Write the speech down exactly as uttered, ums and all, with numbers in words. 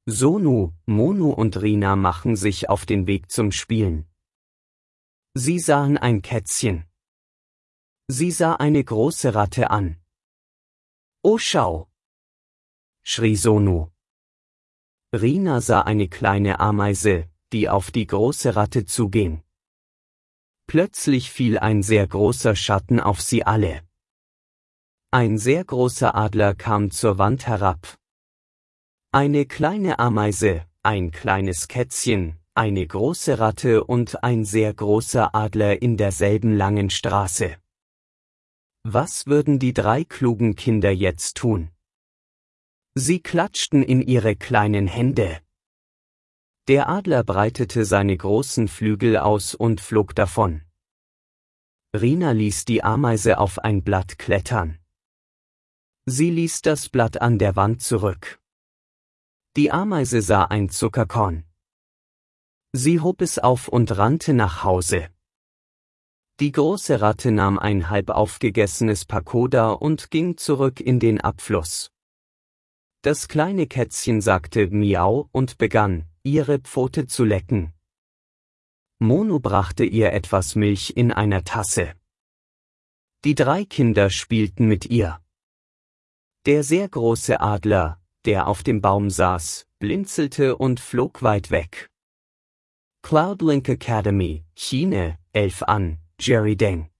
Sonu, Monu und Rina machen sich auf den Weg zum Spielen. Sie sahen ein Kätzchen. Sie sah eine große Ratte an. »Oh, schau!« schrie Sonu. Rina sah eine kleine Ameise, die auf die große Ratte zuging. Plötzlich fiel ein sehr großer Schatten auf sie alle. Ein sehr großer Adler kam zur Wand herab. Eine kleine Ameise, ein kleines Kätzchen, eine große Ratte und ein sehr großer Adler in derselben langen Straße. Was würden die drei klugen Kinder jetzt tun? Sie klatschten in ihre kleinen Hände. Der Adler breitete seine großen Flügel aus und flog davon. Rina ließ die Ameise auf ein Blatt klettern. Sie ließ das Blatt an der Wand zurück. Die Ameise sah ein Zuckerkorn. Sie hob es auf und rannte nach Hause. Die große Ratte nahm ein halb aufgegessenes Pagoda und ging zurück in den Abfluss. Das kleine Kätzchen sagte Miau und begann, ihre Pfote zu lecken. Monu brachte ihr etwas Milch in einer Tasse. Die drei Kinder spielten mit ihr. Der sehr große Adler, der auf dem Baum saß, blinzelte und flog weit weg. Cloudlink Academy, China, elf an, Jerry Deng.